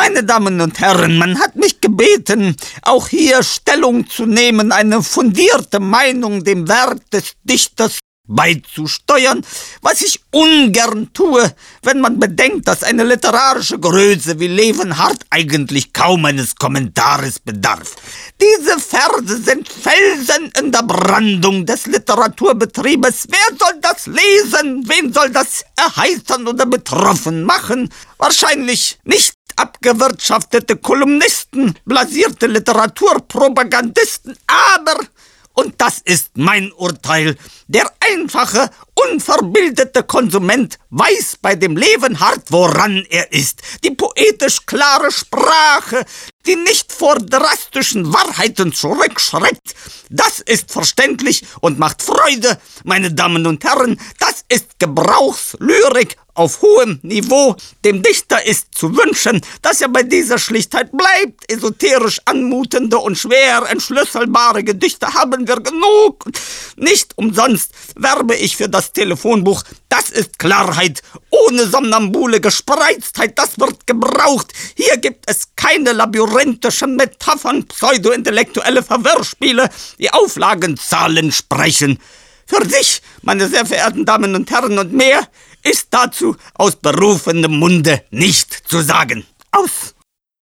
Meine Damen und Herren, man hat mich gebeten, auch hier Stellung zu nehmen, eine fundierte Meinung dem Werk des Dichters beizusteuern, was ich ungern tue, wenn man bedenkt, dass eine literarische Größe wie Levenhart eigentlich kaum eines Kommentares bedarf. Diese Verse sind Felsen in der Brandung des Literaturbetriebes. Wer soll das lesen? Wen soll das erheitern oder betroffen machen? Wahrscheinlich nicht abgewirtschaftete Kolumnisten, blasierte Literaturpropagandisten, aber, und das ist mein Urteil, der einfache, unverbildete Konsument weiß bei dem Levenhart, woran er ist. Die poetisch klare Sprache, die nicht vor drastischen Wahrheiten zurückschreckt, das ist verständlich und macht Freude, meine Damen und Herren. Das ist Gebrauchslyrik auf hohem Niveau. Dem Dichter ist zu wünschen, dass er bei dieser Schlichtheit bleibt. Esoterisch anmutende und schwer entschlüsselbare Gedichte haben wir genug. Nicht umsonst werbe ich für das Telefonbuch. Das ist Klarheit, ohne somnambule Gespreiztheit. Das wird gebraucht. Hier gibt es keine labyrinthischen Metaphern, pseudo-intellektuelle Verwirrspiele. Die Auflagenzahlen sprechen für sich, meine sehr verehrten Damen und Herren, und mehr ist dazu aus berufenem Munde nicht zu sagen. Aus!